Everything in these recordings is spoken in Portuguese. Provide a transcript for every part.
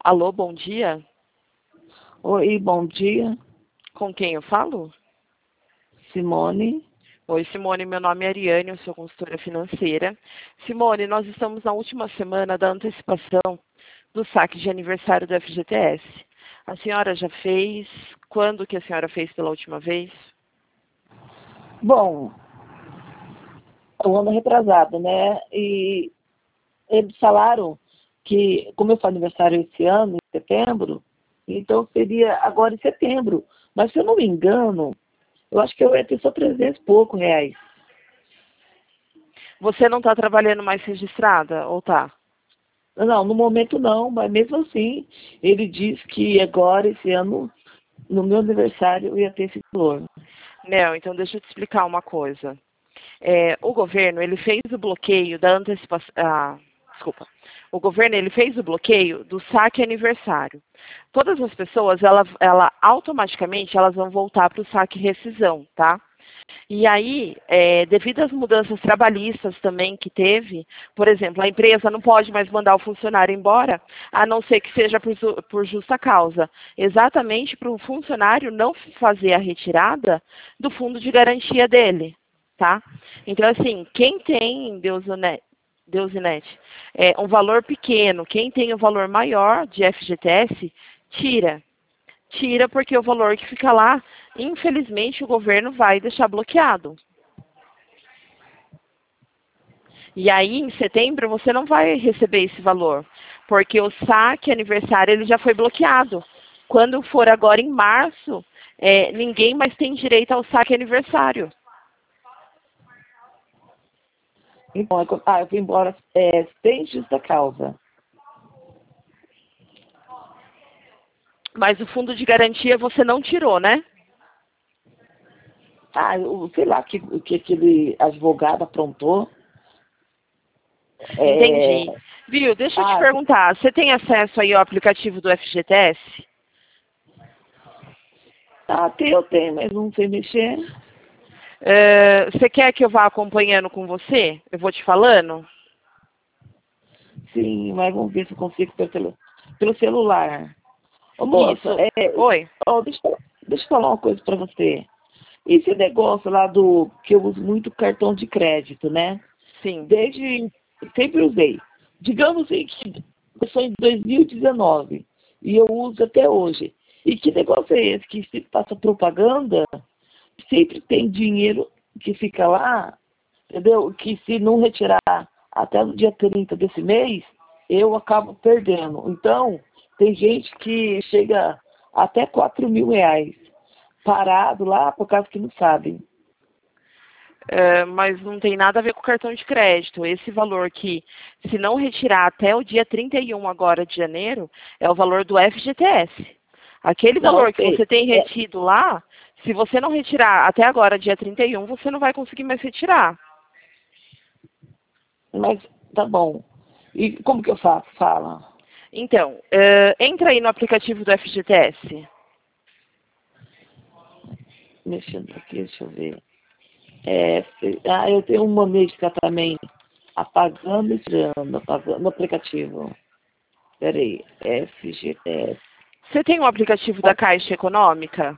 Alô, bom dia. Oi, bom dia, Com quem eu falo? Simone. Oi, Simone, meu nome é Ariane, eu sou consultora financeira. Simone, nós estamos na última semana da antecipação do saque de aniversário do FGTS. A senhora já fez? Quando que a senhora fez pela última vez? Bom, o ano retrasado, né? E eles falaram que, como eu faço aniversário esse ano, em setembro, então seria agora em setembro. Mas se eu não me engano, eu acho que eu ia ter só 300 e pouco reais. Você não está trabalhando mais registrada, ou tá? Não, no momento não, mas mesmo assim, ele disse que agora, esse ano, no meu aniversário, eu ia ter esse valor. Não, então deixa eu te explicar uma coisa. O governo, ele fez o bloqueio da antecipação... desculpa. O governo, ele fez o bloqueio do saque aniversário. Todas as pessoas, automaticamente, elas vão voltar para o saque rescisão, tá? E aí, devido às mudanças trabalhistas também que teve, por exemplo, a empresa não pode mais mandar o funcionário embora, a não ser que seja por justa causa. Exatamente para o funcionário não fazer a retirada do fundo de garantia dele, tá? Então, assim, quem tem, Deusinete, um valor pequeno, quem tem o valor maior de FGTS, tira. Tira porque o valor que fica lá, infelizmente, o governo vai deixar bloqueado. E aí, em setembro, você não vai receber esse valor, porque o saque aniversário ele já foi bloqueado. Quando for agora em março, ninguém mais tem direito ao saque aniversário. Então, eu fui embora sem justa causa. Mas o fundo de garantia você não tirou, né? Sei lá que aquele advogado aprontou. É, Entendi. Viu, deixa eu te ah, perguntar, você tem acesso aí ao aplicativo do FGTS? eu tenho, mas não sei mexer. Você quer que eu vá acompanhando com você? Eu vou te falando? Sim, mas vamos ver se eu consigo pelo celular. Ô, moça, Isso. Oi? deixa eu falar uma coisa para você. Esse negócio lá que eu uso muito cartão de crédito, né? Sim. Sempre usei. Digamos aí que eu sou em 2019 e eu uso até hoje. E que negócio é esse que se passa propaganda, sempre tem dinheiro que fica lá, entendeu? Que se não retirar até no dia 30 desse mês, eu acabo perdendo. Então, tem gente que chega até 4.000 reais parado lá por causa que não sabem. Mas não tem nada a ver com o cartão de crédito. Esse valor que, se não retirar até o dia 31 agora de janeiro, é o valor do FGTS. Aquele Não, eu valor que sei. você tem retido lá, se você não retirar até agora, dia 31, você não vai conseguir mais retirar. Mas tá bom. E como que eu faço? Fala. Então, entra aí no aplicativo do FGTS. Mexendo aqui, deixa eu ver. Eu tenho uma médica também apagando e tirando, apagando no aplicativo. Peraí, FGTS. Você tem o aplicativo da Caixa Econômica?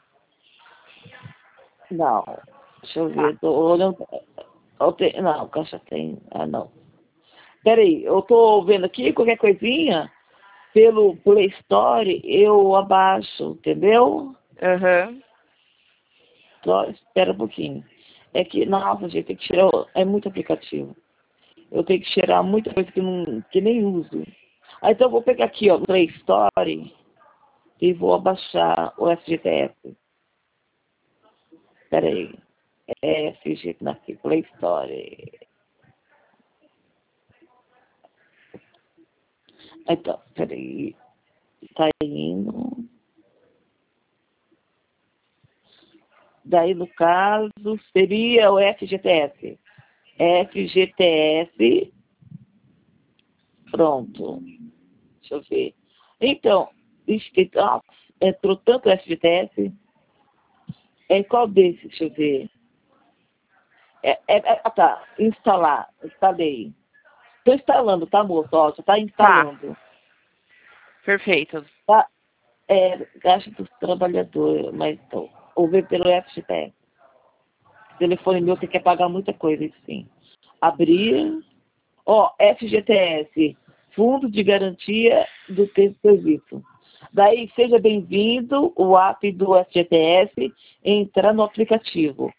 Não, deixa eu Tá. ver, tô olhando. Não, caixa tem. Não. Peraí, eu tô vendo aqui, qualquer coisinha, pelo Play Store, eu abaixo, entendeu? Aham. Só espera um pouquinho. É que, nossa, gente, tem que tirar. É muito aplicativo. Eu tenho que tirar muita coisa que nem uso. Então eu vou pegar aqui, ó, o Play Store e vou abaixar o FGTS. Espera aí. FGTS aqui, Play Store. Então, espera aí. Tá indo. Daí, no caso, seria o FGTS. FGTS. Pronto. Deixa eu ver. Então, entrou tanto FGTS. Qual desses? Deixa eu ver. Tá. Instalar. Instalei. Estou instalando, tá, moço? Ó, já está Tá. instalando. Perfeito. Tá? Gasto dos trabalhadores, mas então, ou ver pelo FGTS. Telefone meu, você quer pagar muita coisa, isso sim. Abrir, FGTS, Fundo de Garantia do Tempo de Serviço. Daí, seja bem-vindo, o app do FGTS, entrar no aplicativo.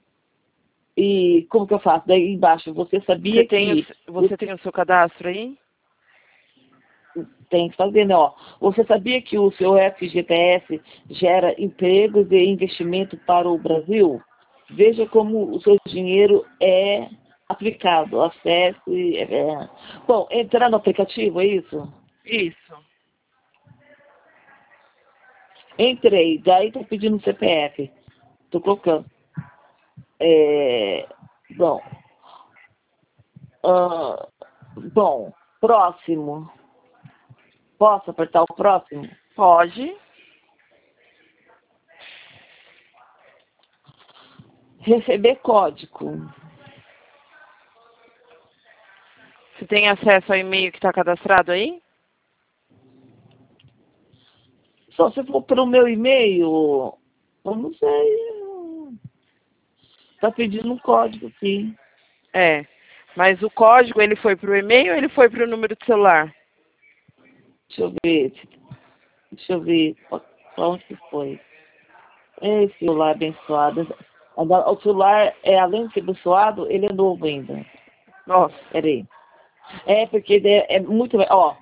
E como que eu faço? Daí embaixo, você sabia que... Você tem o seu cadastro aí? Tem que fazer, né? Você sabia que o seu FGTS gera empregos e investimento para o Brasil? Veja como o seu dinheiro é aplicado. Acesse. Bom, entrar no aplicativo, é isso? Isso. Entrei, daí está pedindo o CPF. Estou colocando. Bom, próximo. Posso apertar o próximo? Pode. Receber código. Você tem acesso ao e-mail que está cadastrado aí? Só se for pelo meu e-mail, eu não sei. Está pedindo um código, sim. É. Mas o código, ele foi para o e-mail ou ele foi para o número de celular? Deixa eu ver. Deixa eu ver. Para onde que foi? Esse celular abençoado. O celular, além de ser abençoado, ele é novo ainda. Nossa. Peraí. Porque é muito...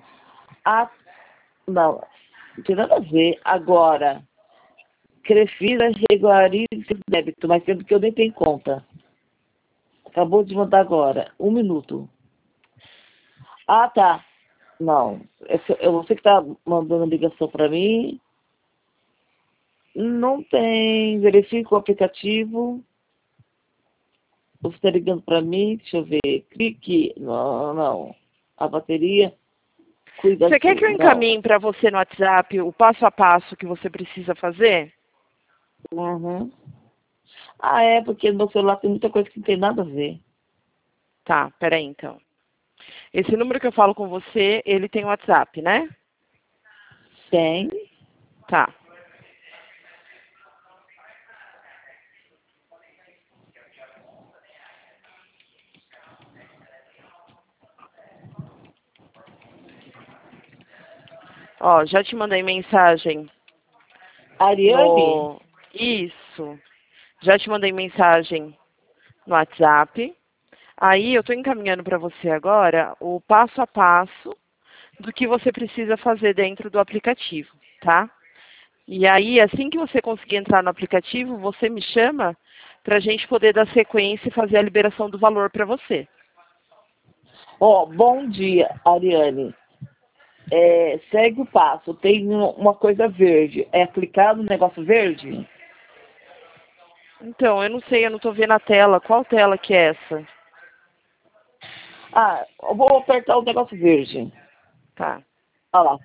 não, não tem nada a ver. Agora, Crefisa regulariza esse débito, mas sendo que eu nem tenho conta. Acabou de mandar agora. 1 minuto. Tá. Não. Você que está mandando ligação para mim. Não tem. Verifica o aplicativo. Você está ligando para mim. Deixa eu ver. Clique. Não. A bateria. Cuida. Você quer que eu encaminhe para você no WhatsApp o passo a passo que você precisa fazer? Uhum. Porque no meu celular tem muita coisa que não tem nada a ver. Tá, peraí então. Esse número que eu falo com você, ele tem WhatsApp, né? Tem. Tá. Já te mandei mensagem. Ariane? Isso. Já te mandei mensagem no WhatsApp. Aí eu estou encaminhando para você agora o passo a passo do que você precisa fazer dentro do aplicativo, tá? E aí, assim que você conseguir entrar no aplicativo, você me chama para a gente poder dar sequência e fazer a liberação do valor para você. Bom dia, Ariane. Segue o passo. Tem uma coisa verde. É clicar no negócio verde? Então, eu não sei, eu não estou vendo a tela. Qual tela que é essa? Eu vou apertar o negócio verde. Tá. Olha lá.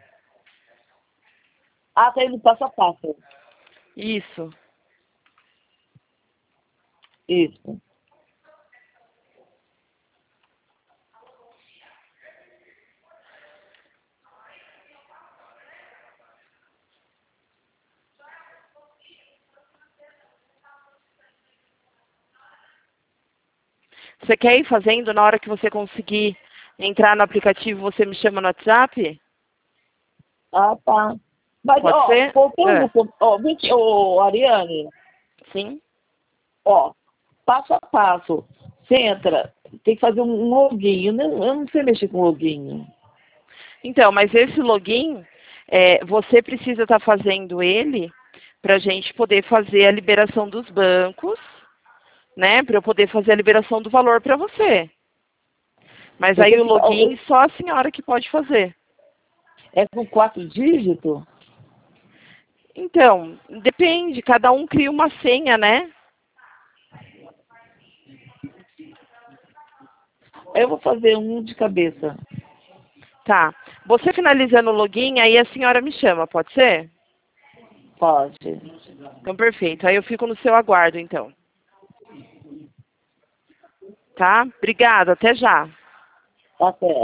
Tá indo passo a passo. Isso. Isso. Você quer ir fazendo na hora que você conseguir entrar no aplicativo, você me chama no WhatsApp? Tá. Mas, Pode ser? voltando, Ariane, Sim. passo a passo. Você entra, tem que fazer um login. Eu não sei mexer com login. Então, mas esse login, você precisa estar fazendo ele para a gente poder fazer a liberação dos bancos, né? Para eu poder fazer a liberação do valor para você. Mas aí o login só a senhora que pode fazer. É com 4 dígitos? Então, depende, cada um cria uma senha, né? Eu vou fazer um de cabeça. Tá. Você finalizando o login, aí a senhora me chama, pode ser? Pode. Então, perfeito. Aí eu fico no seu aguardo, então. Tá? Obrigada, até já. Até.